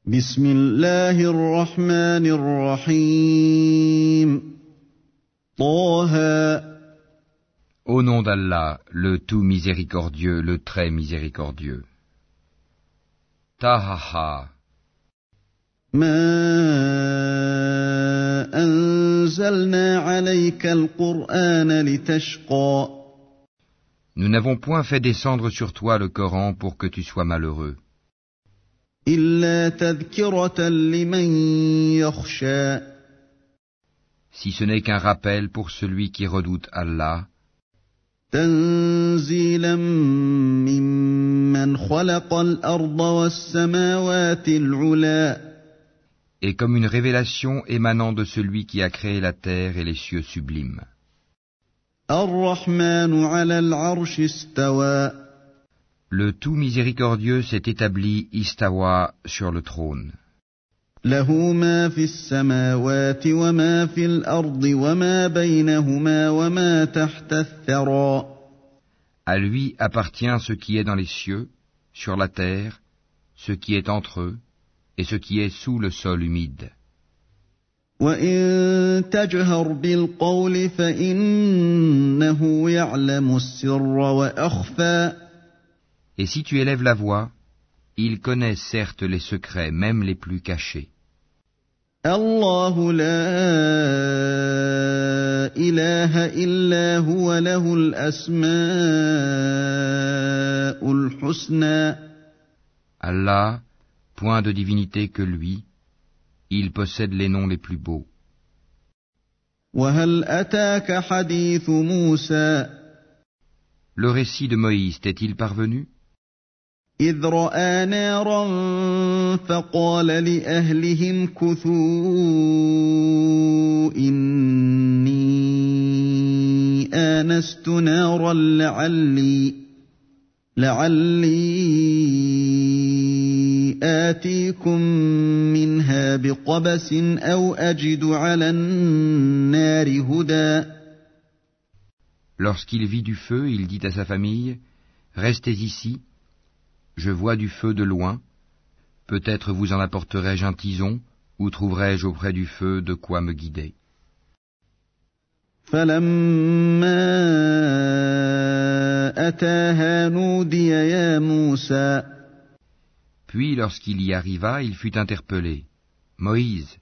بسم الله الرحمن الرحيم طه Au nom d'Allah, le tout miséricordieux, le très miséricordieux. Tahaha. ما أنزلنا عليك القرآن لتشقى Nous n'avons point fait descendre sur toi le Coran pour que tu sois malheureux, إلا تذكرة لمن يخشى si ce n'est qu'un rappel pour celui qui redoute Allah, تنزيلا ممن خلق الأرض والسماوات العلى et comme une révélation émanant de celui qui a créé la terre et les cieux sublimes. الرحمن على العرش استوى Le tout miséricordieux s'est établi istawa sur le trône. له ما في السماوات وما في الأرض وما بينهما وما تحت الثرى À lui appartient ce qui est dans les cieux, sur la terre, ce qui est entre eux, et ce qui est sous le sol humide. وإن تجهر بالقول فإنه يعلم السر وأخفى Et si tu élèves la voix, il connaît certes les secrets, même les plus cachés. الله لا إله إلا هو له الأسماء الحسنى Allah, point de divinité que lui, il possède les noms les plus beaux. وهل أتاك حديث موسى Le récit de Moïse t'est-il parvenu? إذ رأى نارا فقال لأهلهم كثوا إني آنست نارا لعلي آتيكم منها بقبس أو أجد على النار هدى Lorsqu'il vit du feu, il dit à sa famille, « Restez ici, je vois du feu de loin, peut-être vous en apporterai-je un tison, ou trouverai-je auprès du feu de quoi me guider. » فلما أتاها نودي يا موسى Puis lorsqu'il y arriva, il fut interpellé. « Moïse,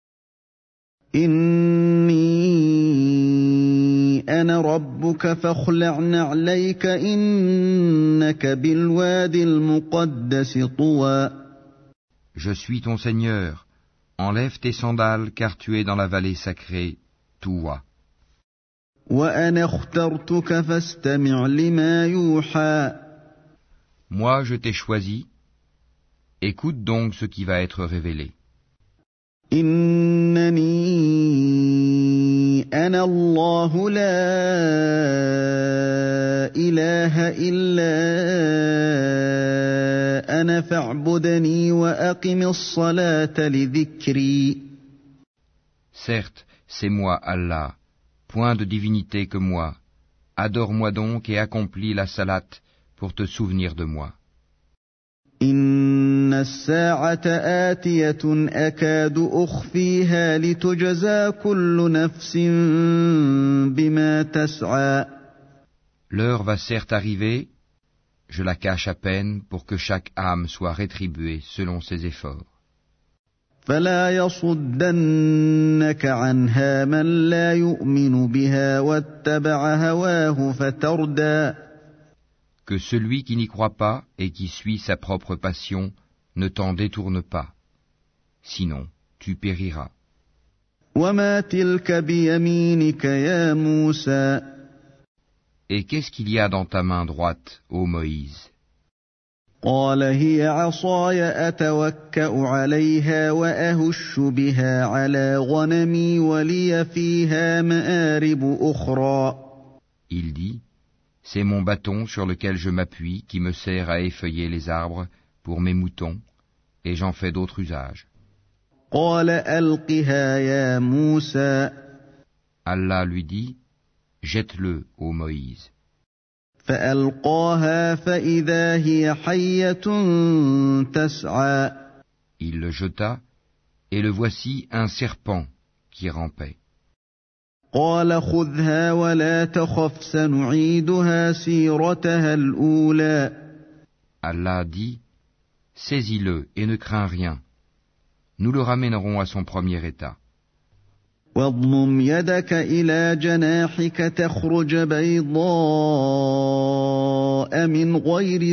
إني أنا ربك فاخلع نعليك إنك بالواد المقدس طوى je suis ton Seigneur, enlève tes sandales car tu es dans la vallée sacrée, Touwa. وأنا اخترتك فاستمع لما يوحى Moi je t'ai choisi, écoute donc ce qui va être révélé. إنني أنا الله لا إله إلا أنا فاعبدني وأقم الصلاة لذكري Certes, c'est moi Allah, point de divinité que moi. Adore-moi donc et accomplis la salate pour te souvenir de moi. إن الساعة آتية أكاد أخفيها لتجزى كل نفس بما تسعى L'heure va certes arriver, je la cache à peine pour que chaque âme soit rétribuée selon ses efforts. فلا يصدنك عنها من لا يؤمن بها واتبع هواه فتردى Que celui qui n'y croit pas et qui suit sa propre passion ne t'en détourne pas. Sinon, tu périras. وما تلك بيمينك يا موسى Et qu'est-ce qu'il y a dans ta main droite, ô Moïse? قال هي عصاي أتوكأ عليها وأهش بها على غنمي ولي فيها مآرب أخرى Il dit, c'est mon bâton sur lequel je m'appuie qui me sert à effeuiller les arbres pour mes moutons, et j'en fais d'autres usages. قال ألقها يا موسى Allah lui dit, jette-le, ô Moïse. فألقاها فإذا هي حية تسعى Il le jeta, et le voici un serpent qui rampait. قال خذها ولا تخف سنعيدها سيرتها الأولى. Allah dit, saisis-le et ne crains rien. Nous le ramènerons à son premier état. واضمم يدك إلى جناحك تخرج بيضاء من غير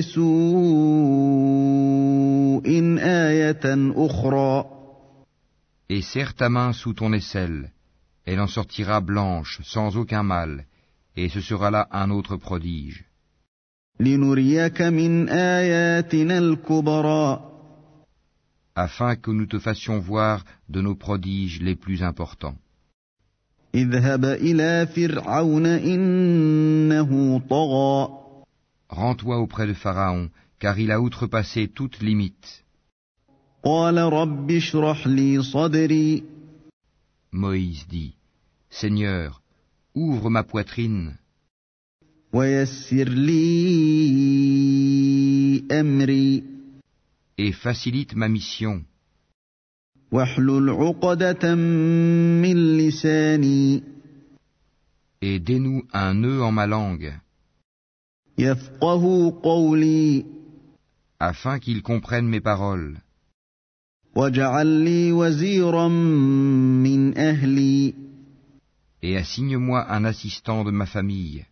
سوء آية أخرى. Et serre ta main sous ton aisselle, elle en sortira blanche, sans aucun mal, et ce sera là un autre prodige. لنريك من آياتنا الكبرى. Afin que nous te fassions voir de nos prodiges les plus importants. اذهب إلى فرعون إنه طغى. Rends-toi auprès de Pharaon, car il a outrepassé toute limite. قال رب اشرح لي صدري. Moïse dit, Seigneur, ouvre ma poitrine ويسر لي أمري. et facilite ma mission, واحلل عقدة من لساني. et dénoue un nœud en ma langue, يفقهوا قولي. afin qu'ils comprennent mes paroles. واجعل لي وزيرا من أهلي. Et assigne-moi un assistant de ma famille,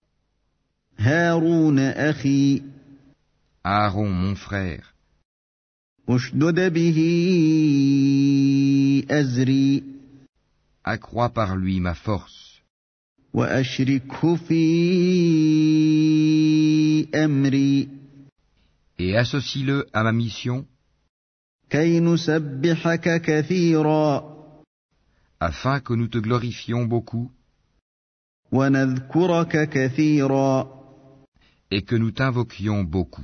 هارون أخي. Aaron mon frère, اشدد به أزري. accrois par lui ma force, وأشركه في أمري. et associe-le à ma mission, كي نسبحك كثيرا. afin que nous te glorifions beaucoup, ونذكرك كثيرا. et que nous t'invoquions beaucoup.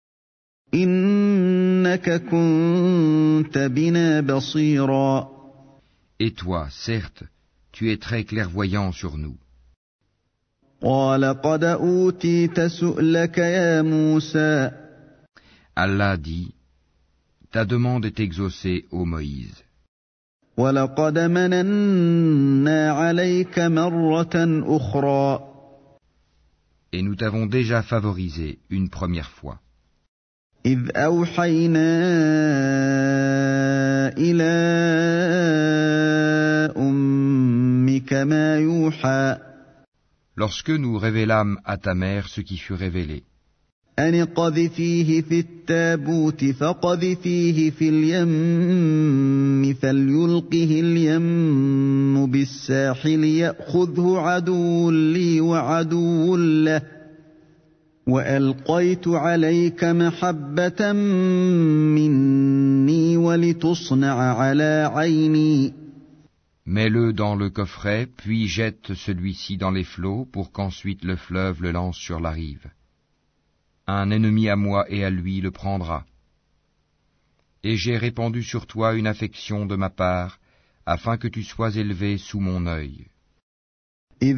إنك كنت بنا بصيرا. Et toi, certes, tu es très clairvoyant sur nous. قال قد أوتيت سؤلك يا موسى. Allah dit, ta demande est exaucée, ô Moïse. ولقد مننا عليك مرة أخرى. Et nous t'avons déjà favorisé une première fois. إذ أوحينا إلى أمك ما يوحى. Lorsque nous révélâmes à ta mère ce qui fut révélé, أن قذفيه في التابوت فقذفيه في اليم فليلقه اليم بالساحل يأخذه عدو لي وعدو له وألقيت عليك محبة مني ولتصنع على عيني. mets-le dans le coffret, puis jette celui-ci dans les flots pour qu'ensuite le fleuve le lance sur la rive. Un ennemi à moi et à lui le prendra. Et j'ai répandu sur toi une affection de ma part, afin que tu sois élevé sous mon œil. إذ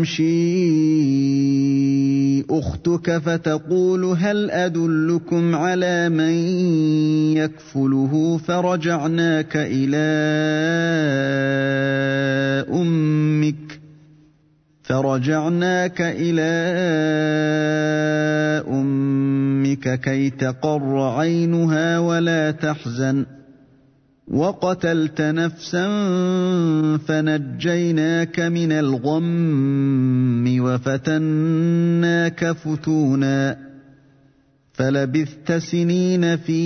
تمشي أختك فتقول هل أدلكم على من يكفله فرجعناك إلى أمك كي تقر عينها ولا تحزن وقتلت نفسا فنجيناك من الغم وفتناك فتونا فلبثت سنين في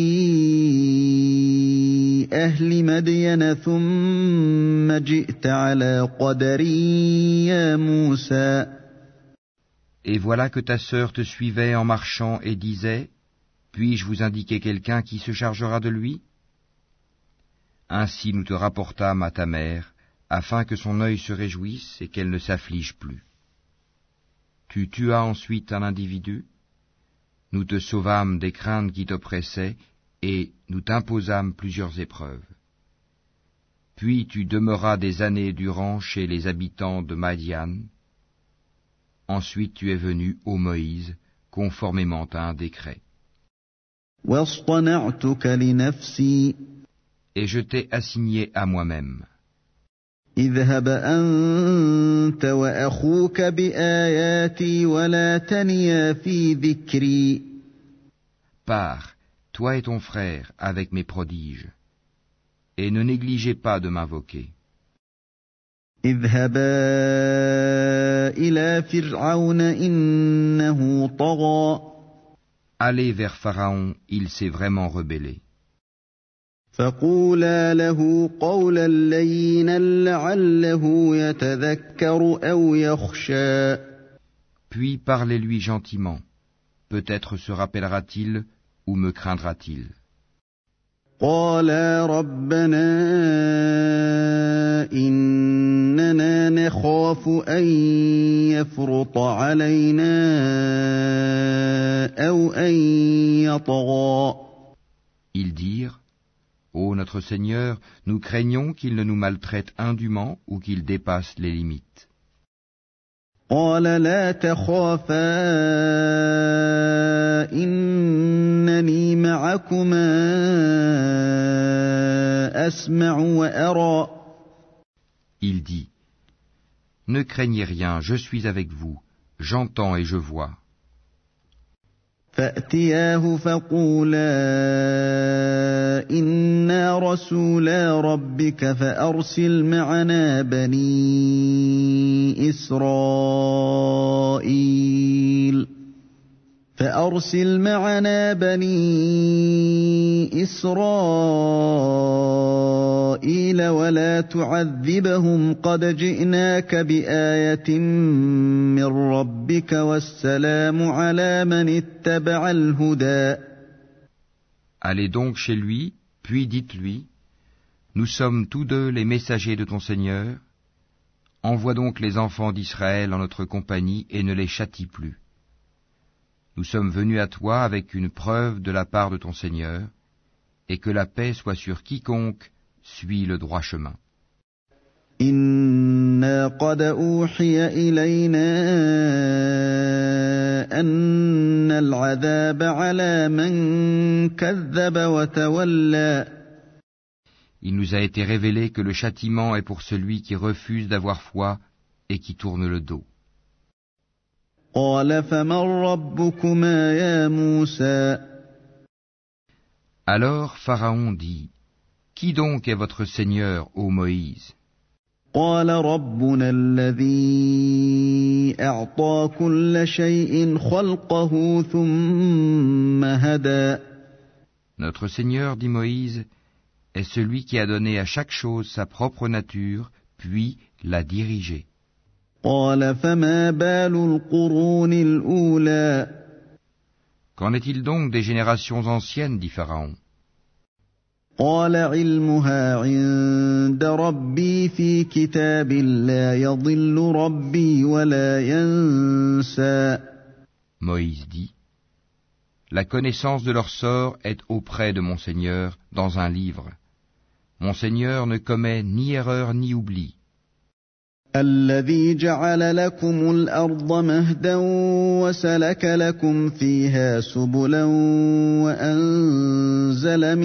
أهل مدين ثم جئت على قدر يا موسى. Et voilà que ta sœur te suivait en marchant et disait, puis-je vous indiquer quelqu'un qui se chargera de lui? Ainsi nous te rapportâmes à ta mère, afin que son œil se réjouisse et qu'elle ne s'afflige plus. Tu tuas ensuite un individu, nous te sauvâmes des craintes qui t'oppressaient, et nous t'imposâmes plusieurs épreuves. Puis tu demeuras des années durant chez les habitants de Madian. Ensuite tu es venu, ô Moïse, conformément à un décret. واصطنعتك لنفسي Et je t'ai assigné à moi-même. اذهب أنت وأخوك بآياتي ولا تنيا في ذكري. Pars, toi et ton frère, avec mes prodiges, et ne négligez pas de m'invoquer. اذهبا إلى فرعون إنه طغى. Allez vers Pharaon, il s'est vraiment rebellé. فقولا له قولا لينا لعله يتذكر أو يخشى. Puis parlez-lui gentiment. Peut-être se rappellera-t-il ou me craindra-t-il. قالا ربنا إننا نخاف أن يفرط علينا أو أن يطغى. Ils dirent, Ô notre Seigneur, nous craignons qu'il ne nous maltraite indûment ou qu'il dépasse les limites. قال لا تخافا إنني معكما أسمع وأرى. Il dit, Ne craignez rien, je suis avec vous, j'entends et je vois. فأتياه فقولا إنا رسولا ربك فأرسل معنا بني إسرائيل ولا تعذبهم قد جئناك بآية من ربك والسلام على من اتبع الهدى. Allez donc chez lui, puis dites-lui, Nous sommes tous deux les messagers de ton Seigneur, envoie donc les enfants d'Israël en notre compagnie et ne les châtie plus. Nous sommes venus à toi avec une preuve de la part de ton Seigneur, et que la paix soit sur quiconque suit le droit chemin. إنا قد أوحي إلينا أن العذاب على من كذب وتولى. Il nous a été révélé que le châtiment est pour celui qui refuse d'avoir foi et qui tourne le dos. قال فمن ربكما يا موسى. Alors Pharaon dit, Qui donc est votre Seigneur, ô Moïse? قال ربنا الذي أعطى كل شيء خلقه ثم هدى. Notre Seigneur, dit Moïse, est celui qui a donné à chaque chose sa propre nature, puis l'a dirigée. قال فما بال القرون الأولى. Qu'en est-il donc des générations anciennes, dit Pharaon? قال علمها عند ربي في كتاب لا يضل ربي ولا ينسى. Moïse dit, La connaissance de leur sort est auprès de mon Seigneur dans un livre. Mon Seigneur ne commet ni erreur ni oubli. الذي جعل لكم الأرض مهدا وسلك لكم فيها سبلا وأنزل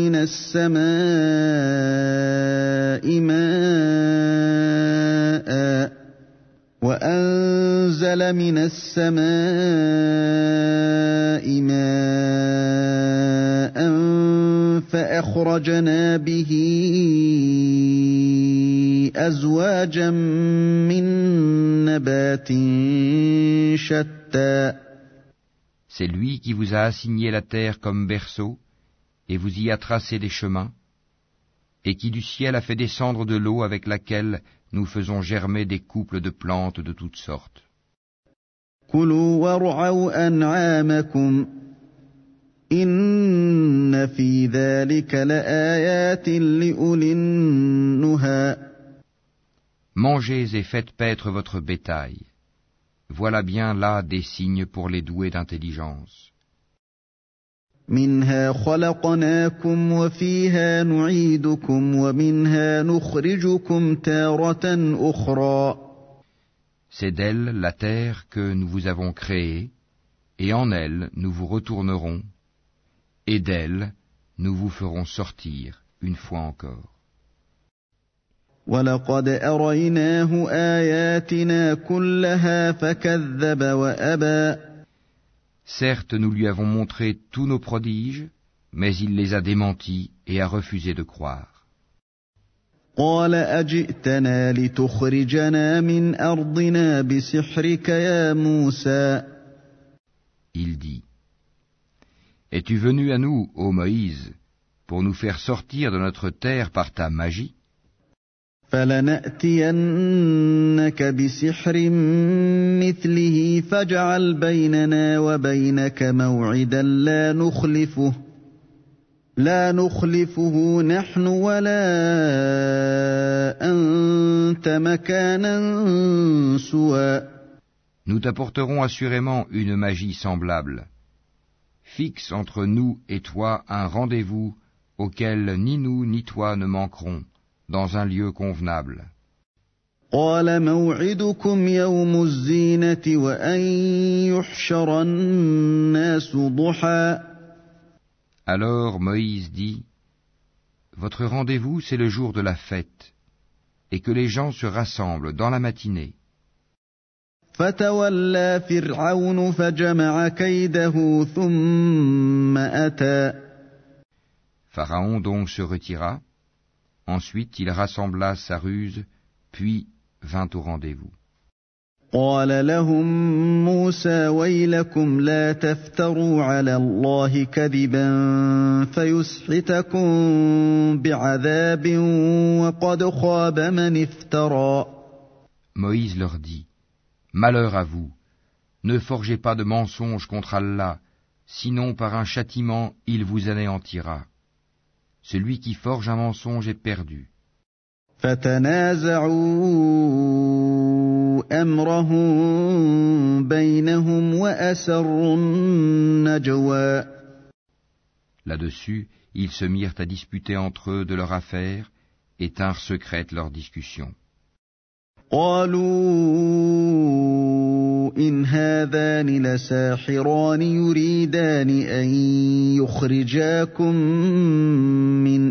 من السماء ماء فأخرجنا به أزواجا من نبات شتى. C'est lui qui vous a assigné la terre comme berceau, et vous y a tracé des chemins, et qui du ciel a fait descendre de l'eau avec laquelle nous faisons germer des couples de plantes de toutes sortes. كلوا وارعوا أنعامكم إن في ذلك لآيات لأولي النهى. Mangez et faites paître votre bétail. Voilà bien là des signes pour les doués d'intelligence. منها خلقناكم وفيها نعيدكم ومنها نخرجكم تارة أخرى. C'est d'elle, la terre, que nous vous avons créée, et en elle nous vous retournerons, Et d'elle, nous vous ferons sortir une fois encore. وَلَقَدْ أَرَيْنَاهُ آيَاتِنَا كُلَّهَا فَكَذَّبَ وَأَبَى. Certes, nous lui avons montré tous nos prodiges, mais il les a démentis et a refusé de croire. قَالَ أَجِئْتَنَا لِتُخْرِجَنَا مِنْ أَرْضِنَا بِسِحْرِكَ يَا مُوسَى. Il dit, es-tu venu à nous, ô Moïse, pour nous faire sortir de notre terre par ta magie? فَلَنَأْتِيَنَّكَ بِسِحْرٍ مِّثْلِهِ فَاجْعَلْ بَيْنَنَا وَبَيْنَكَ مَوْعِدًا لا نخلفه نحن ولا أنت مكانا سوى. Nous t'apporterons assurément une magie semblable. Fixe entre nous et toi un rendez-vous auquel ni nous ni toi ne manquerons, dans un lieu convenable. قال موعدكم يوم الزينة وأن يحشر الناس ضحى. Alors Moïse dit, votre rendez-vous c'est le jour de la fête, et que les gens se rassemblent dans la matinée. فتولى فرعون فجمع كيده ثم أتى. Pharaon donc se retira, ensuite il rassembla sa ruse, puis vint au rendez-vous. قال لهم موسى ويلكم لا تفتروا على الله كذبا فيسحتكم بعذاب وقد خاب من افترى. Moïse leur dit, malheur à vous, ne forgez pas de mensonges contre Allah, sinon par un châtiment il vous anéantira. Celui qui forge un mensonge est perdu. فتنازعوا أمرهم بينهم وأسروا النجوى. Là-dessus, ils se mirent à disputer entre eux de leur affaire et tinrent secrète leur discussion. قالوا إن هذان لساحران يريدان أن يخرجاكم من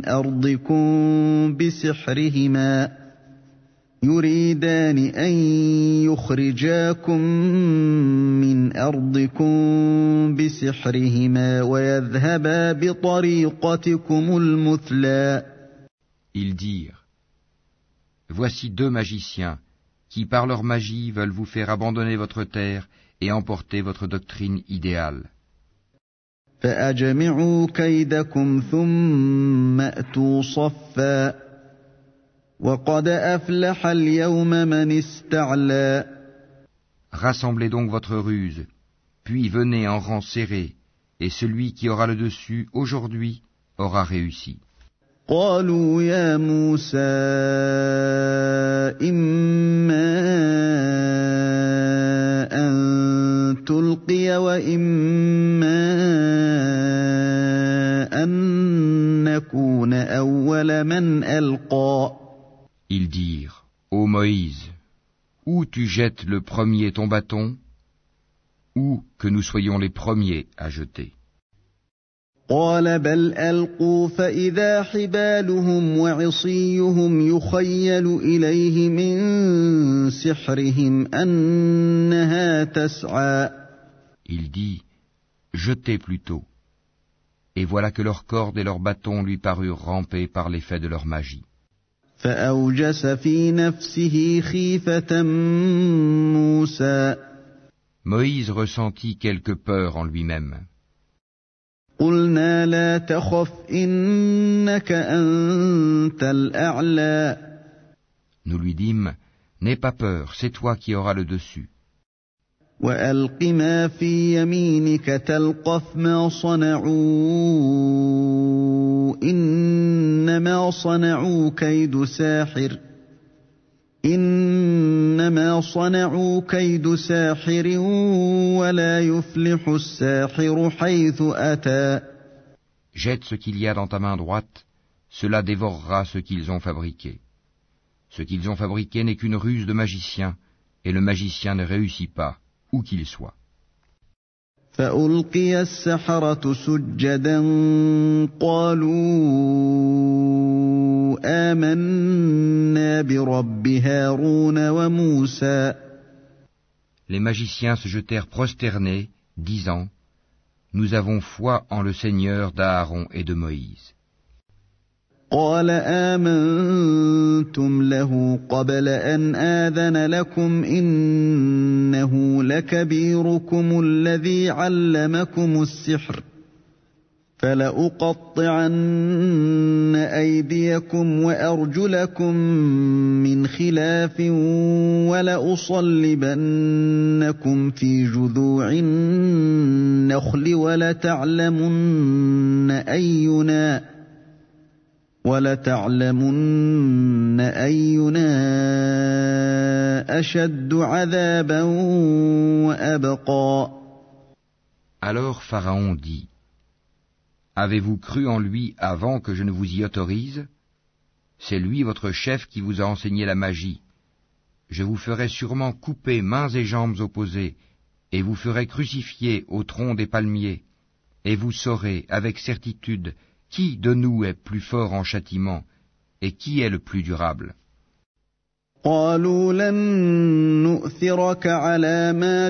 أرضكم بسحرهما ويذهبا بطريقتكم المثلى. Ils dirent, voici deux magiciens qui par leur magie veulent vous faire abandonner votre terre et emporter votre doctrine idéale. فأجمعوا كيدكم ثم أتوا صفا وقد أفلح اليوم من استعلى. Rassemblez donc votre ruse, puis venez en rang serré, et celui qui aura le dessus aujourd'hui aura réussi. قالوا يا موسى إما أن تلقي وإما أن نكون أول من ألقى. Ils dirent, ô Moïse, ou tu jettes le premier ton bâton, ou que nous soyons les premiers à jeter. قال بل ألقوا فإذا حبالهم وعصيهم يخيل إليه من سحرهم أنها تسعى. Il dit, jetez plutôt. Et voilà que leurs cordes et leurs bâtons lui parurent ramper par l'effet de leur magie. فأوجس في نفسه خيفة موسى. Moïse ressentit quelque peur en lui-même. قلنا لا تخف إنك أنت الأعلى. Nous lui dîmes, n'aie pas peur, c'est toi qui auras le dessus. وألق ما في يمينك تلقف ما صنعوا إنما صنعوا كيد ساحر ولا يفلح الساحر حيث أتى. Jette ce qu'il y a dans ta main droite, cela dévorera ce qu'ils ont fabriqué. Ce qu'ils ont fabriqué n'est qu'une ruse de magicien, et le magicien ne réussit pas, où qu'il soit. فألقي السحرة سجدا قالوا آمنا برب هارون وموسى. Les magiciens se jetèrent prosternés, disant: Nous avons foi en le Seigneur d'Aaron et de Moïse. قال آمنتم له قبل أن آذن لكم إنه لكبيركم الذي علمكم السحر فلأقطعن أيديكم وأرجلكم من خلاف ولأصلبنكم في جذوع النخل ولتعلمن أينا أشد عذابا وأبقى. Alors Pharaon dit: Avez-vous cru en lui avant que je ne vous y autorise? C'est lui votre chef qui vous a enseigné la magie. Je vous ferai sûrement couper mains et jambes opposées, et vous ferai crucifier au tronc des palmiers, et vous saurez avec certitude qui de nous est plus fort en châtiment, et qui est le plus durable. قالوا لن نؤثرك على ما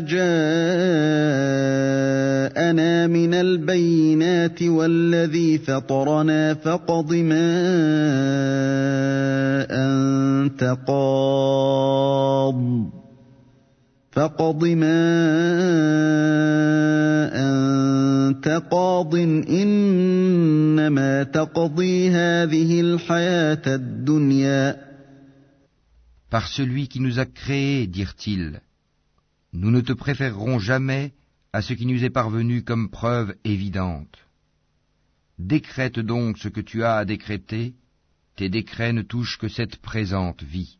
جاءنا من البينات والذي فطرنا فاقض ما أنت قاض إنما تقضي هذه الحياة الدنيا. Par celui qui nous a créés, dirent-ils, nous ne te préférerons jamais à ce qui nous est parvenu comme preuve évidente. Décrète donc ce que tu as à décréter, tes décrets ne touchent que cette présente vie.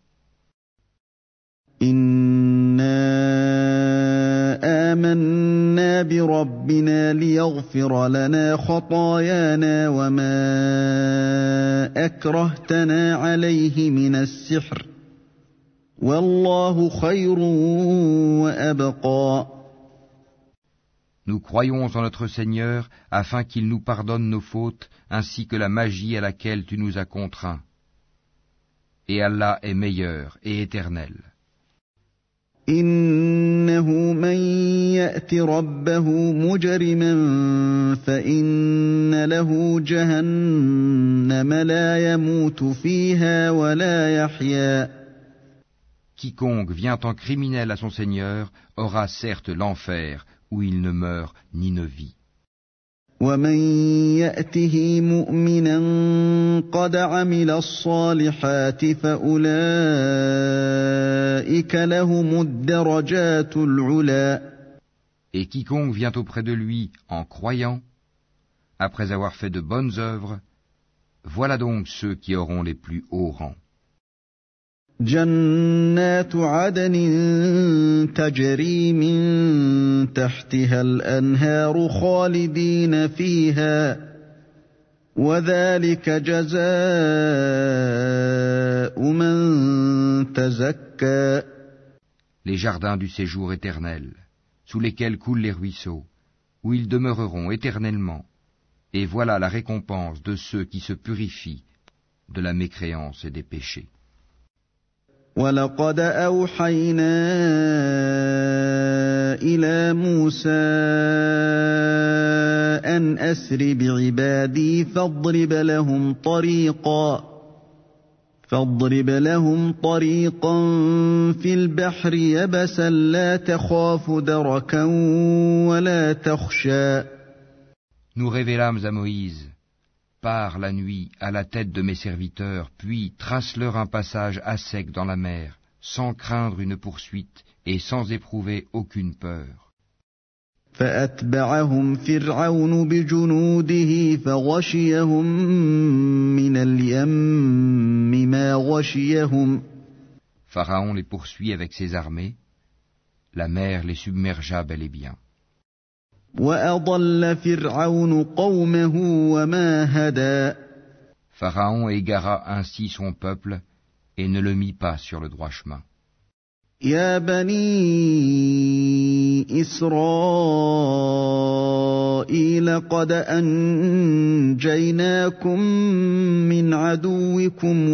إنا آمنا بربنا ليغفر لنا خطايانا وما أكرهتنا عليه من السحر والله خير وأبقى. Nous croyons en notre Seigneur afin qu'il nous pardonne nos fautes ainsi que la magie à laquelle tu nous as contraints. Et Allah est meilleur et éternel. إنه من يأت ربه مجرما فإن له جهنم لا يموت فيها ولا يحيا. Quiconque vient en criminel à son Seigneur aura certes l'enfer où il ne meurt ni ne vit. ومن يأته مؤمنا قد عمل الصالحات فأولئك لهم الدرجات العلى. Et quiconque vient auprès de lui en croyant, après avoir fait de bonnes œuvres, voilà donc ceux qui auront les plus hauts rangs. جنات عدن تجري من تحتها الأنهار خالدين فيها وذلك جزاء من تزكى. Les jardins du séjour éternel, sous lesquels coulent les ruisseaux, où ils demeureront éternellement, et voilà la récompense de ceux qui se purifient de la mécréance et des péchés. وَلَقَدْ أَوْحَيْنَا إِلَى مُوسَىٰ أَنْ أَسْرِ بِعِبَادِي فَاضْرِبْ لَهُمْ طَرِيقًا فِي الْبَحْرِ يَبَسًا لَا تَخَافُ دَرَكًا وَلَا تَخْشَىٰ. Nous révélâmes à Moïse: pars la nuit à la tête de mes serviteurs, puis trace-leur un passage à sec dans la mer, sans craindre une poursuite et sans éprouver aucune peur. فأتبعهم فرعون بجنوده فغشيهم من اليم ما غشيهم. Pharaon les poursuit avec ses armées, la mer les submergea bel et bien. وأضل فرعون قومه وما هدى. Pharaon égara ainsi son peuple et ne le mit pas sur le droit chemin. يا بني إسرائيل قد أنجيناكم من عدوكم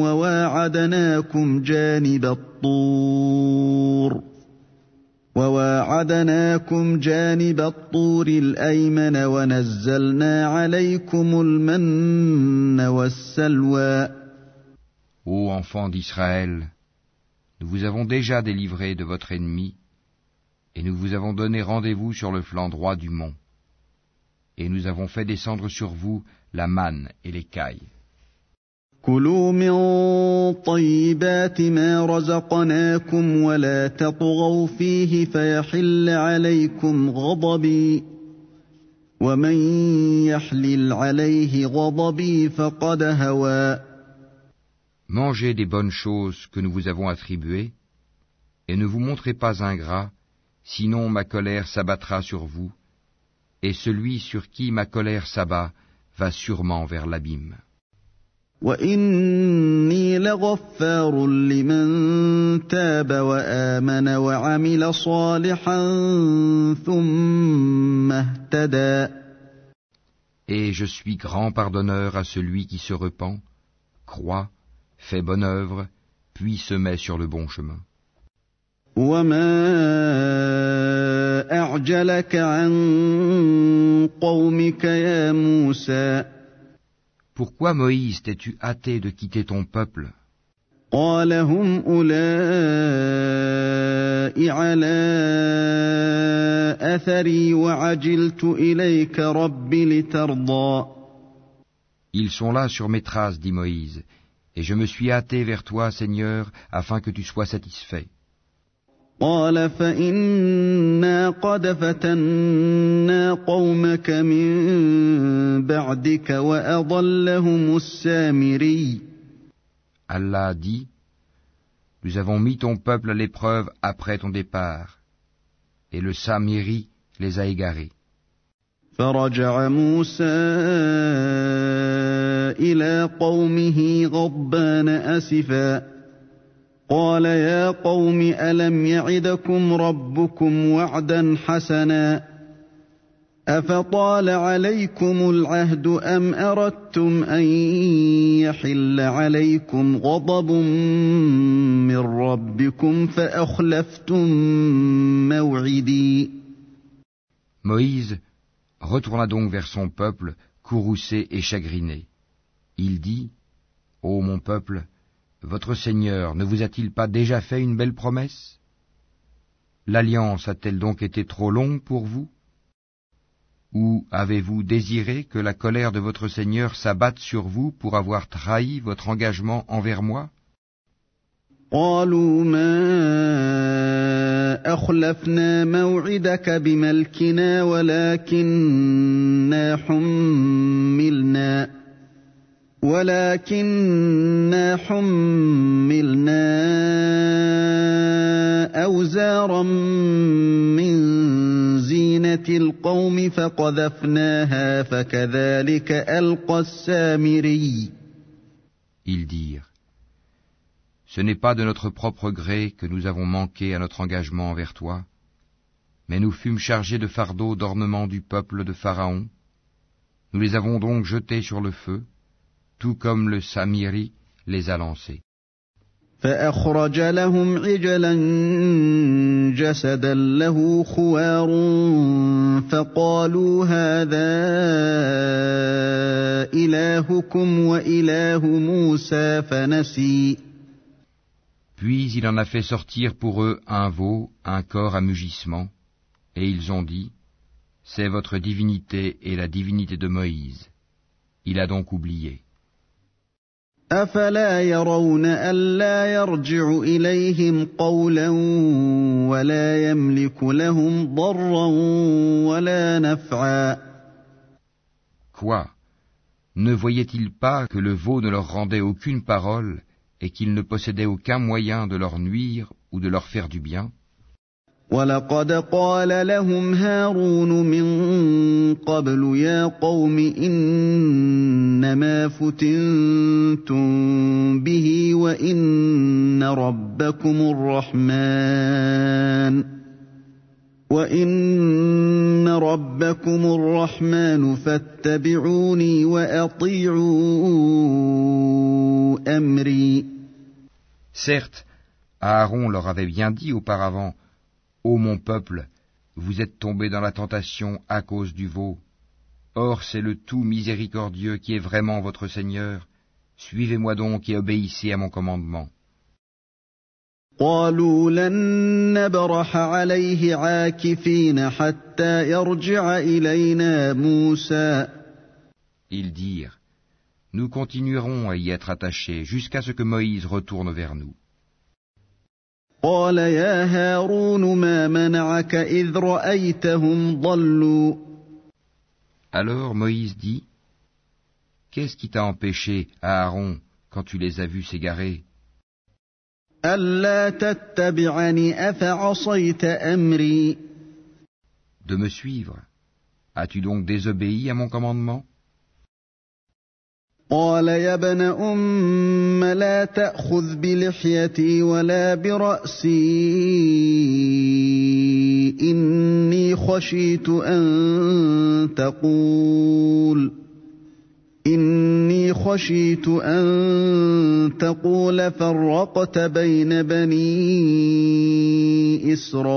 وواعدناكم جانب الطور الأيمن ونزلنا عليكم المن والسلوى. Ô enfants d'Israël, nous vous avons déjà délivrés de votre ennemi, et nous vous avons donné rendez-vous sur le flanc droit du mont, et nous avons fait descendre sur vous la manne et l'écaille. كلوا من طيبات ما رزقناكم ولا تطغوا فيه فيحل عليكم غضبي ومن يحلل عليه غضبي فقد هوى. Mangez des bonnes choses que nous vous avons attribuées, et ne vous montrez pas ingrats, sinon ma colère s'abattra sur vous, et celui sur qui ma colère s'abat va sûrement vers l'abîme. وَإِنِّي لَغَفَّارٌ لِمَن تَابَ وَآمَنَ وَعَمِلَ صَالِحًا ثُمَّ اهْتَدَى. Et je suis grand pardonneur à celui qui se repent, croit, fait bonne œuvre, puis se met sur le bon chemin. وَمَا أَعْجَلَكَ عَن قَوْمِكَ يَا مُوسَى. Pourquoi, Moïse, t'es-tu hâté de quitter ton peuple? قال هم أولئك على أثري وعجلت إليك رب لترضى. Ils sont là sur mes traces, dit Moïse, et je me suis hâté vers toi, Seigneur, afin que tu sois satisfait. قال فإنا قد فتنا قومك من بعدك وأضلهم السامري. Allah dit, nous avons mis ton peuple à l'épreuve après ton départ, et le Samiri les a égarés. فرجع موسى إلى قومه غضبان أسفا قال يا قوم ألم يعدكم ربكم وعدا حسنا أفطال عليكم العهد أم أردتم أن يحل عليكم غضب من ربكم فأخلفتم موعدي. Moïse retourna donc vers son peuple, courroucé et chagriné. Il dit, ô mon peuple, votre Seigneur ne vous a-t-il pas déjà fait une belle promesse? L'alliance a-t-elle donc été trop longue pour vous? Ou avez-vous désiré que la colère de votre Seigneur s'abatte sur vous pour avoir trahi votre engagement envers moi? قالوا ما أخلفنا موعدك بملكنا ولكننا حملنا أوزارا من زينة القوم فقذفناها فكذلك ألقى السامري. Ils dirent, ce n'est pas de notre propre gré que nous avons manqué à notre engagement envers toi, mais nous fûmes chargés de fardeaux d'ornement du peuple de Pharaon. Nous les avons donc jetés sur le feu, tout comme le Samiri les a lancés. فأخرج لهم عجلا جسدا له خوار فقالوا هذا إلهكم وإله موسى فنسي. Puis il en a fait sortir pour eux un veau, un corps à mugissement, et ils ont dit, c'est votre divinité et la divinité de Moïse. Il a donc oublié. أفلا يرون ألا يرجع إليهم قولا ولا يملك لهم ضرا ولا نفعا. Quoi? Ne voyaient-ils pas que le veau ne leur rendait aucune parole et qu'il ne possédait aucun moyen de leur nuire ou de leur faire du bien? وَلَقَدْ قَالَ لَهُمْ هَارُونُ مِن قَبْلُ يَا قَوْمِ إِنَّمَا فُتِنتُم بِهِ وَإِنَّ وَإِنَّ رَبَّكُمُ الرَّحْمَنُ فَاتَّبِعُونِي وَأَطِيعُوا أَمْرِي. Certes, Aaron leur avait bien dit auparavant, « Ô mon peuple, vous êtes tombés dans la tentation à cause du veau. Or c'est le tout miséricordieux qui est vraiment votre Seigneur. Suivez-moi donc et obéissez à mon commandement. » قالوا لن نبرح عليه عاكفين حتى يرجع إلينا موسى. Ils dirent, « Nous continuerons à y être attachés jusqu'à ce que Moïse retourne vers nous. » قال يا هارون ما منعك إذ رأيتهم ضلوا. Alors Moïse dit, « Qu'est-ce qui t'a empêché, Aaron, quand tu les as vus s'égarer, ألا تتبعني أفعصيت أمري. de me suivre? As-tu donc désobéi à mon commandement? » قال يا ابن أم لا تأخذ بلحيتي ولا برأسي إني خشيت أن تقول فرقت بين بني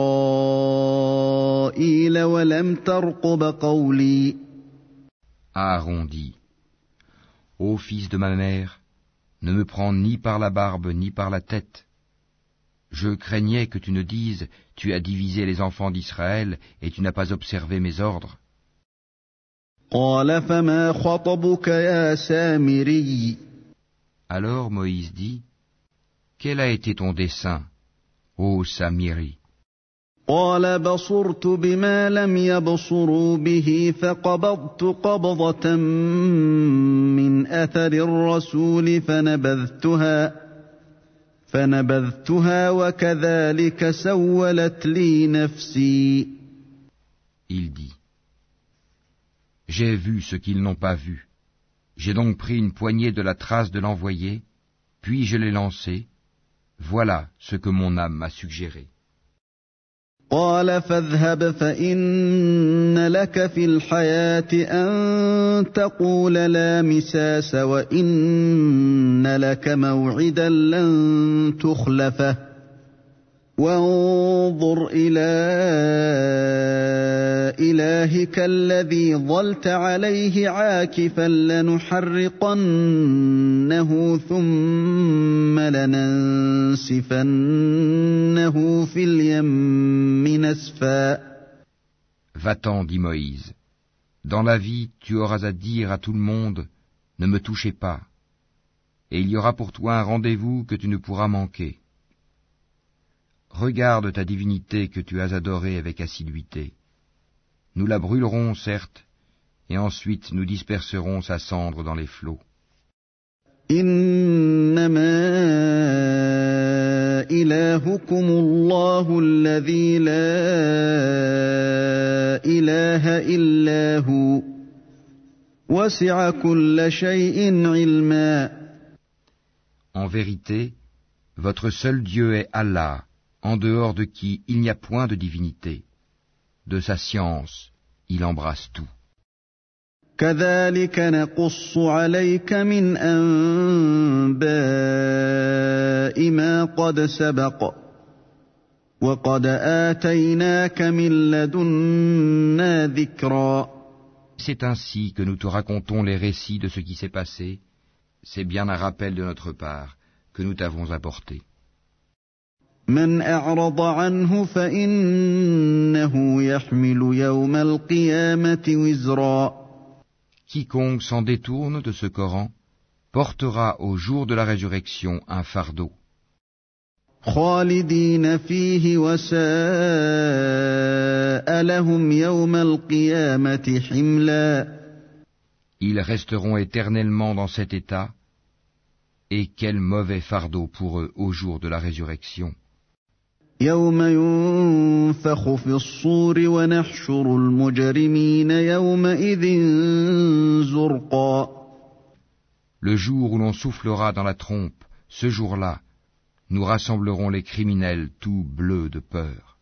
إسرائيل ولم ترقب قولي. Aaron dit, « Ô fils de ma mère, ne me prends ni par la barbe ni par la tête. Je craignais que tu ne dises, tu as divisé les enfants d'Israël et tu n'as pas observé mes ordres. » قال فما خطبك يا سامري. Alors Moïse dit, « Quel a été ton dessein, ô Samiri? » قال بصرت بما لم يبصروا به فقبضت قبضة من أثر الرسول فنبذتها وكذلك سولت لي نفسي. Il dit, « J'ai vu ce qu'ils n'ont pas vu. J'ai donc pris une poignée de la trace de l'envoyé, puis je l'ai lancée. Voilà ce que mon âme m'a suggéré. » قال فاذهب فإن لك في الحياة أن تقول لا مساس وإن لك موعدا لن تخلفه وانظر إلى إلهك الذي ظلت عليه عاكفا لنحرقنه ثم لننسفنه في اليم نسفا. Va-t'en, dit Moïse. Dans la vie, tu auras à dire à tout le monde, ne me touchez pas. Et il y aura pour toi un rendez-vous que tu ne pourras manquer. Regarde ta divinité que tu as adorée avec assiduité. Nous la brûlerons, certes, et ensuite nous disperserons sa cendre dans les flots. إنما إلهكم الله الذي لا إله إلا هو وسع كل شيء علما. En vérité, votre seul Dieu est Allah, en dehors de qui il n'y a point de divinité. De sa science, il embrasse tout. كذلك نقص عليك من أنباء ما قد سبق وقد آتيناك من لدنا ذكرا. C'est ainsi que nous te racontons les récits de ce qui s'est passé. C'est bien un rappel de notre part que nous t'avons apporté. من أعرض عنه فإنه يحمل يوم القيامة وزرا. Quiconque s'en détourne de ce Coran portera au jour de la résurrection un fardeau. خالدين فيه وساء لهم يوم القيامة حملا. Ils resteront éternellement dans cet état, et quel mauvais fardeau pour eux au jour de la résurrection. يوم ينفخ في الصور ونحشر المجرمين يومئذ زرقا. Le jour où l'on soufflera dans la trompe, ce jour-là, nous rassemblerons les criminels tout bleus de peur.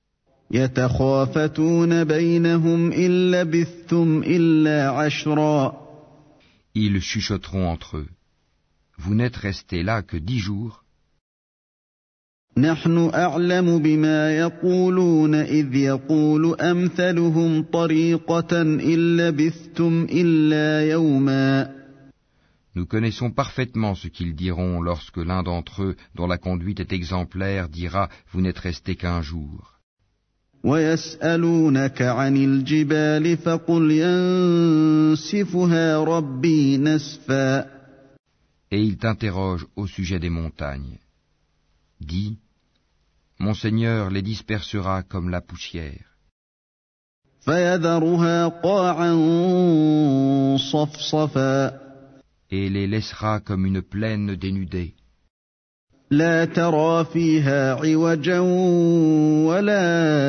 يتخافتون بينهم إن لبثتم إلا عشرا. Ils chuchoteront entre eux. Vous n'êtes restés là que 10 jours. نحن أعلم بما يقولون إذ يقول أمثلهم طريقة إن لبثتم إلا يوما. Nous connaissons parfaitement ce qu'ils diront lorsque l'un d'entre eux, dont la conduite est exemplaire, dira « Vous n'êtes restés qu'un jour ». ويسألونك عن الجبال فقل ينسفها ربي نسفا. Et ils t'interrogent au sujet des montagnes. Dis, mon Seigneur les dispersera comme la poussière. فيذرها قاعا صفصفا. Et les laissera comme une plaine dénudée. لا ترى فيها عوجا ولا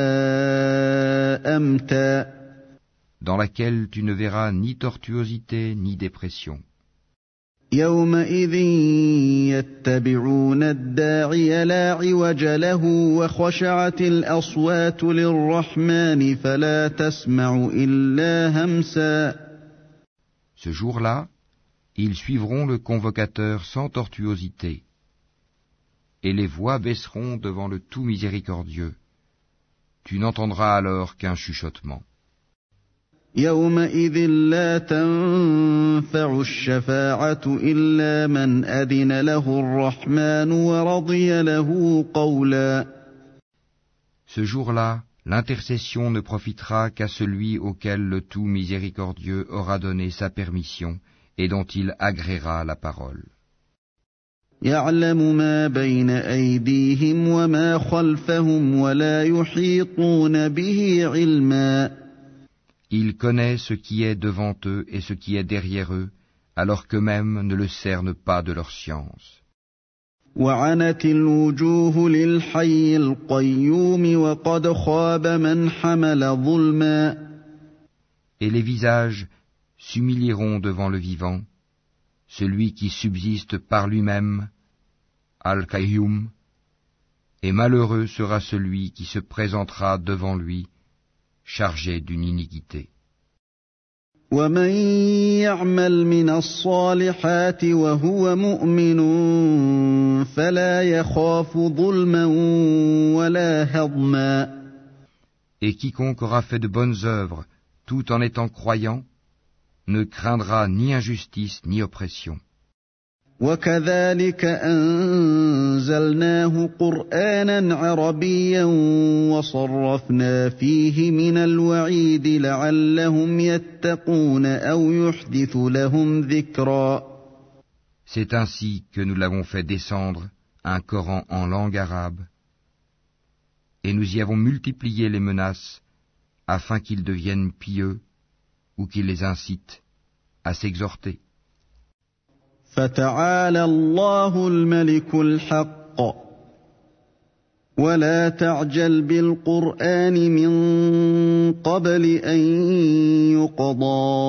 أمتا. Dans laquelle tu ne verras ni tortuosité ni dépression. يومئذ يتبعون الداعي لا عوج له وخشعت الأصوات للرحمن فلا تسمع إلا همسا. Ce jour-là, ils suivront le convocateur sans tortuosité, et les voix baisseront devant le tout miséricordieux. Tu n'entendras alors qu'un chuchotement. يومئذ لا تنفع الشفاعة إلا من أذن له الرحمن ورضي له قولا. Ce jour-là, l'intercession ne profitera qu'à celui auquel le tout miséricordieux aura donné sa permission et dont il agréera la parole. يعلم ما بين أيديهم وما خلفهم ولا يحيطون به علما. Il connaît ce qui est devant eux et ce qui est derrière eux, alors qu'eux-mêmes ne le cernent pas de leur science. وعنت الوجوه للحي القيوم وقد خاب من حمل ظلما. Et les visages s'humilieront devant le vivant, celui qui subsiste par lui-même, Al-Qayyum, et malheureux sera celui qui se présentera devant lui, chargé d'une iniquité. ومن يعمل من الصالحات وهو مؤمن فلا يخاف ظلما ولا هضما. Et quiconque aura fait de bonnes œuvres, tout en étant croyant, ne craindra ni injustice ni oppression. وكذلك أنزلناه قرآنا عربيا وصرفنا فيه من الوعيد لعلهم يتقون أو يحدث لهم ذكرا. C'est ainsi que nous l'avons fait descendre, un Coran en langue arabe, et nous y avons multiplié les menaces afin qu'ils deviennent pieux ou qu'ils les incitent à s'exhorter. فتعالى الله الملك الحق ولا تعجل بالقرآن من قبل أن يقضى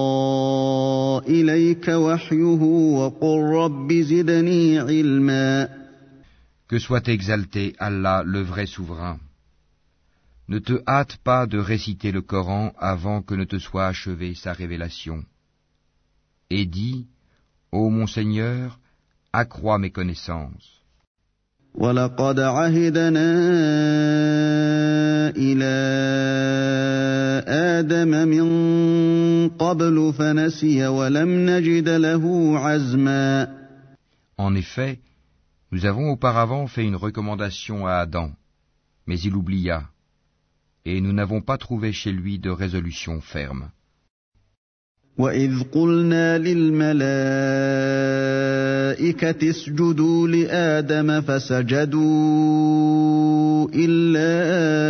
إليك وحيه وقل رب زدني علما. Que soit exalté Allah, le vrai souverain. Ne te hâte pas de réciter le Coran avant que ne te soit achevée sa révélation. Et dis, ô mon Seigneur, accrois mes connaissances. وَلَقَدْ عَهِدْنَا إِلَىٰ آدَمَ مِن قَبْلُ فَنَسِيَ وَلَمْ نَجِدْ لَهُ عَزْمًا. En effet, nous avons auparavant fait une recommandation à Adam, mais il oublia, et nous n'avons pas trouvé chez lui de résolution ferme. وَإِذْ قُلْنَا لِلْمَلَائِكَةِ اسْجُدُوا لِآدَمَ فَسَجَدُوا إِلَّا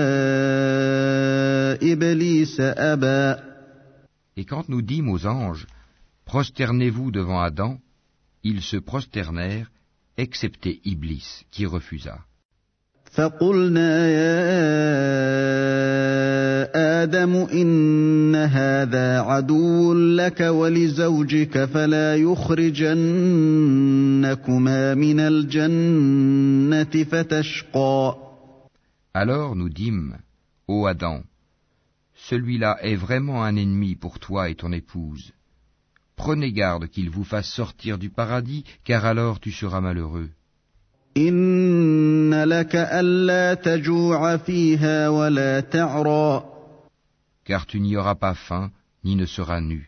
إِبْلِيسَ أَبَى. Et quand nous dîmes aux anges, prosternez-vous devant Adam, ils se prosternèrent, excepté Iblis, qui refusa. فَقُلْنَا يَا آدَمُ إِنَّ هَذَا عَدُوٌّ لَكَ وَلِزَوْجِكَ فَلَا يُخْرِجَنَّكُمَا لكما من الجنة فتشقى. Alors nous dîmes, ô Adam, celui-là est vraiment un ennemi pour toi et ton épouse. Prenez garde qu'il vous fasse sortir du paradis, car alors tu seras malheureux. إن لك ألا تجوع فيها ولا تعرى. Car tu n'y auras pas faim, ni ne seras nu.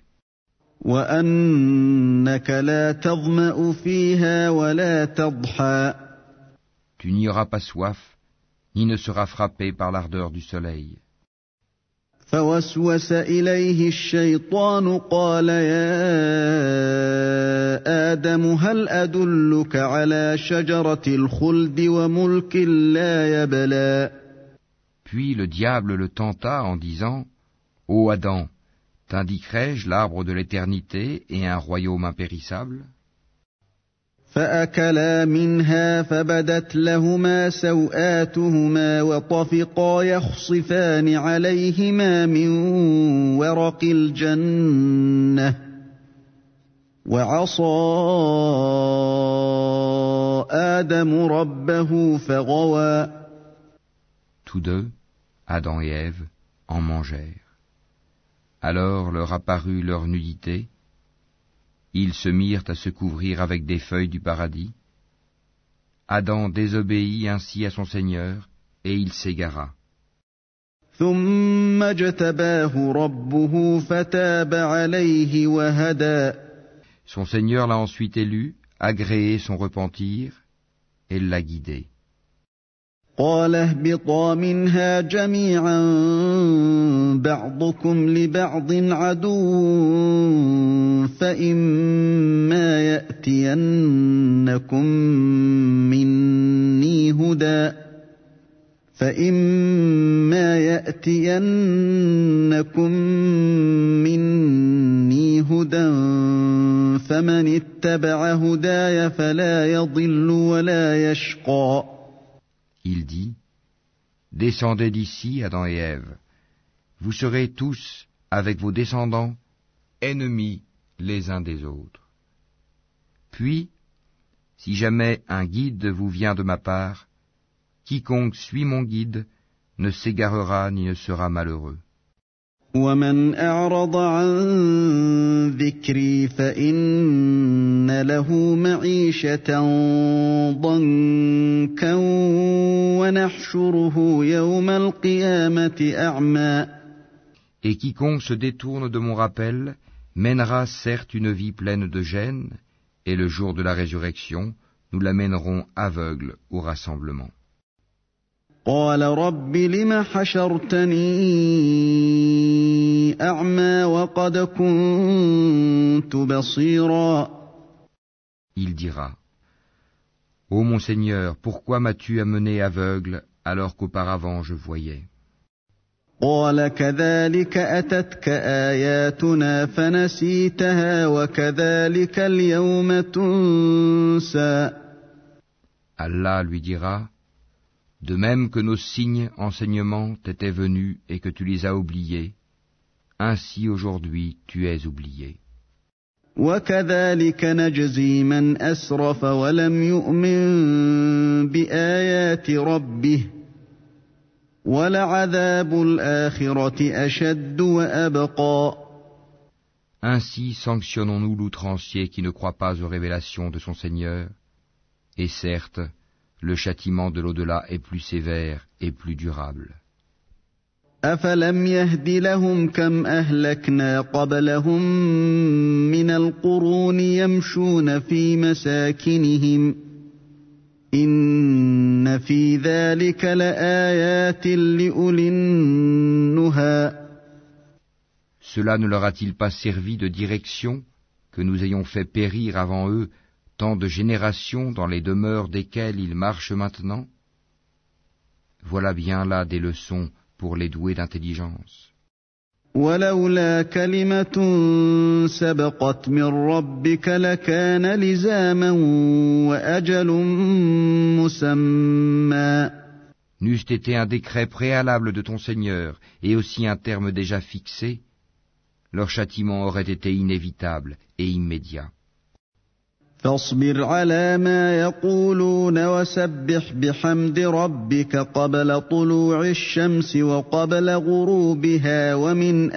وأنك لا تظمأ فيها ولا تضحى. Tu n'y auras pas soif, ni ne seras frappé par l'ardeur du soleil. فوسوس إليه الشيطان قال يا آدم هل أدلك على شجرة الخلد وملك لا يبلى. Puis le diable le tenta en disant, ô Adam, t'indiquerai-je l'arbre de l'éternité et un royaume impérissable? فأكلا منها فبدت لهما سوآتهما وطفقا يخصفان عليهما من ورق الجنة وعصى آدم ربه فغوى. Tous deux, Adam et Ève, en mangèrent. Alors leur apparut leur nudité. Ils se mirent à se couvrir avec des feuilles du paradis. Adam désobéit ainsi à son Seigneur, et il s'égara. ثم اجتباه ربه فتاب عليه وهدى. Son Seigneur l'a ensuite élu, agréé son repentir, et l'a guidé. قال اهبطا منها جميعا بعضكم لبعض عدو فإما يأتينكم مني هدى فمن اتبع هداي فلا يضل ولا يشقى. Il dit, descendez d'ici, Adam et Ève. Vous serez tous, avec vos descendants, ennemis les uns des autres. Puis, si jamais un guide vous vient de ma part, quiconque suit mon guide ne s'égarera ni ne sera malheureux. ومن أعرض عن ذكري فإن له معيشة ضنكا ونحشره يوم القيامة أعمى. Et quiconque se détourne de mon rappel mènera certes une vie pleine de gêne, et le jour de la résurrection, nous l'amènerons aveugle au rassemblement. قال رب لم حشرتني أعمى وقد كنت بصيرا. Il dira, ô mon Seigneur, pourquoi m'as-tu amené aveugle alors qu'auparavant je voyais? قال كذلك أتتك آياتنا فنسيتها وكذلك اليوم تنسى. Allah lui dira, de même que nos signes enseignements t'étaient venus et que tu les as oubliés, ainsi aujourd'hui tu es oublié. وكذلك نجزي من أسرف ولم يؤمن بآيات ربه ولعذاب الآخرة أشد وأبقى. Ainsi sanctionnons-nous l'outrancier qui ne croit pas aux révélations de son Seigneur, et certes, le châtiment de l'au-delà est plus sévère et plus durable. أفلم يهد لهم كم أهلكنا قبلهم من القرون يمشون في مساكنهم إن في ذلك لآيات لأولي النهى. Cela ne leur a-t-il pas servi de direction que nous ayons fait périr avant eux tant de générations dans les demeures desquelles ils marchent maintenant? Voilà bien là des leçons pour les doués d'intelligence. ولولا كلمة سبقت من ربك لكان لزاما وأجل مسمى. N'eût été un décret préalable de ton Seigneur et aussi un terme déjà fixé, leur châtiment aurait été inévitable et immédiat. فاصبر على ما يقولون وسبح بحمد ربك قبل طلوع الشمس وقبل غروبها ومن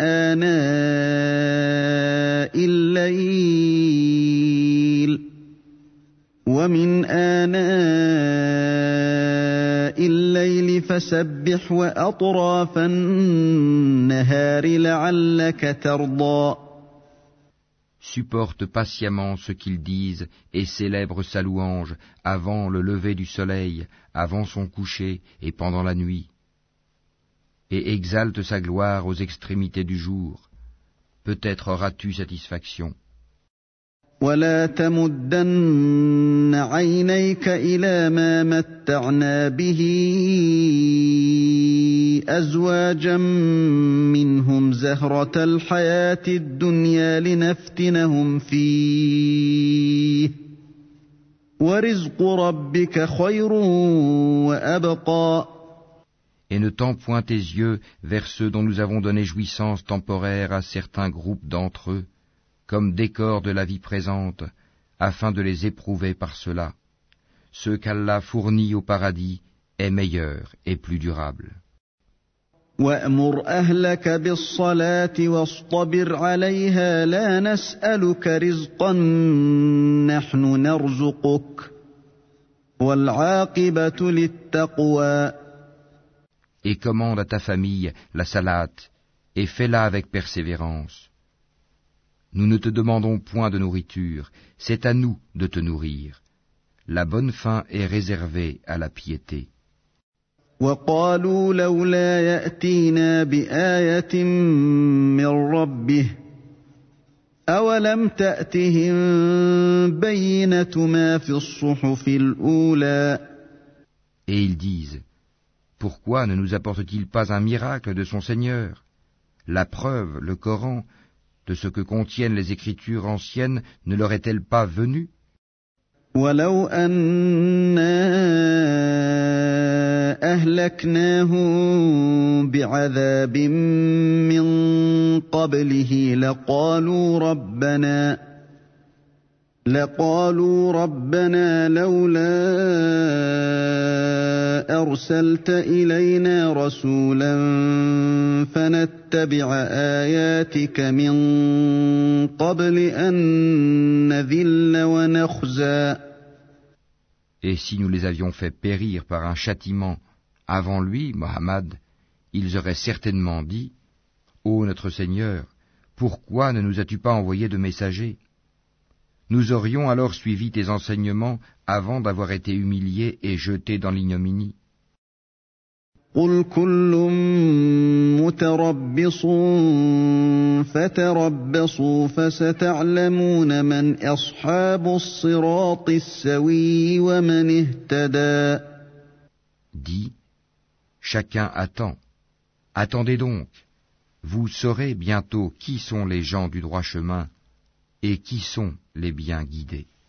آناء الليل فسبح وأطراف النهار لعلك ترضى. Supporte patiemment ce qu'ils disent et célèbre sa louange avant le lever du soleil, avant son coucher et pendant la nuit. Et exalte sa gloire aux extrémités du jour. Peut-être auras-tu satisfaction. ولا تمدن عينيك إلى ما متعنا به أزواجا منهم زهرة الحياة الدنيا لنفتنهم فيه ورزق ربك خير وأبقى. Et ne tends point tes yeux vers ceux dont nous avons donné jouissance temporaire à certains groupes d'entre eux, comme décor de la vie présente, afin de les éprouver par cela. Ce qu'Allah fournit au paradis est meilleur et plus durable. وَأْمُرْ أَهْلَكَ بِالصَّلَاةِ وَاصْطَبِرْ عَلَيْهَا لَا نَسْأَلُكَ رِزْقًا نَحْنُ نَرْزُقُكَ وَالْعَاقِبَةُ لِلتَّقْوَى. Et commande à ta famille la salate, et fais-la avec persévérance. Nous ne te demandons point de nourriture, c'est à nous de te nourrir. La bonne fin est réservée à la piété. وَقَالُوا لَوْلَا يَأْتِينَا بِآيَةٍ مِّن رَّبِّهِ أَوَلَمْ تَأْتِهِم بَيِّنَةُ مَا فِي الصُّحُفِ الْأُولَى. Et ils disent, pourquoi ne nous apporte-t-il pas un miracle de son Seigneur? La preuve, le Coran, de ce que contiennent les Écritures anciennes ne leur est-elle pas venue? وَلَوْ أَنَّا أَهْلَكْنَاهُم بِعَذَابٍ مِّن قَبْلِهِ لَقَالُوا رَبَّنَا لَوْلَا أَرْسَلْتَ إِلَيْنَا رَسُولًا فَنَتَّبِعَ آيَاتِكَ مِن قَبْلِ أَن نَّذِلَّ وَنَخْزَىٰ. Et si nous les avions fait périr par un châtiment avant lui, Mohammed, ils auraient certainement dit, ô notre Seigneur, pourquoi ne nous as-tu pas envoyé de messagers? Nous aurions alors suivi tes enseignements avant d'avoir été humiliés et jetés dans l'ignominie. قُلْ كُلٌّ مُّتَرَبِّصٌ فَتَرَبَّصُوا فَسَتَعْلَمُونَ مَنْ أَصْحَابُ الصِّرَاطِ السَّوِيِّ وَمَنِ اهْتَدَىٰ. Dis, chacun attend. Attendez donc. Vous saurez bientôt qui sont les gens du droit chemin et qui sont les bien guidés.